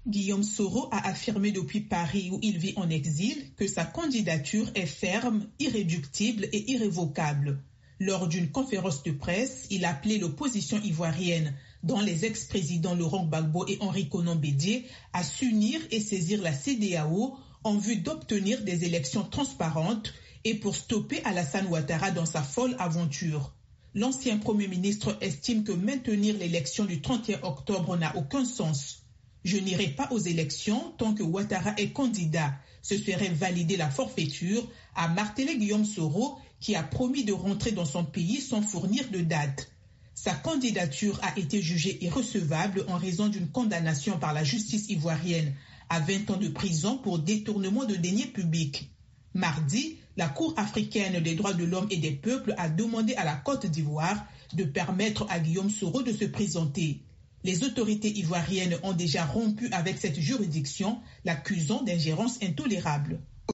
Guillaume Soro a affirmé depuis Paris, où il vit en exil, que sa candidature est ferme, irréductible et irrévocable. Lors d'une conférence de presse, il a appelé l'opposition ivoirienne, dont les ex-présidents Laurent Gbagbo et Henri Konan Bédié, à s'unir et saisir la CEDEAO en vue d'obtenir des élections transparentes et pour stopper Alassane Ouattara dans sa folle aventure. L'ancien Premier ministre estime que maintenir l'élection du 31 octobre n'a aucun sens. Je n'irai pas aux élections tant que Ouattara est candidat. Ce serait valider la forfaiture, a martelé Guillaume Soro, qui a promis de rentrer dans son pays sans fournir de date. Sa candidature a été jugée irrecevable en raison d'une condamnation par la justice ivoirienne à 20 ans de prison pour détournement de deniers publics. Mardi, la Cour africaine des droits de l'homme et des peuples a demandé à la Côte d'Ivoire de permettre à Guillaume Soro de se présenter. Les autorités ivoiriennes ont déjà rompu avec cette juridiction, l'accusant d'ingérence intolérable.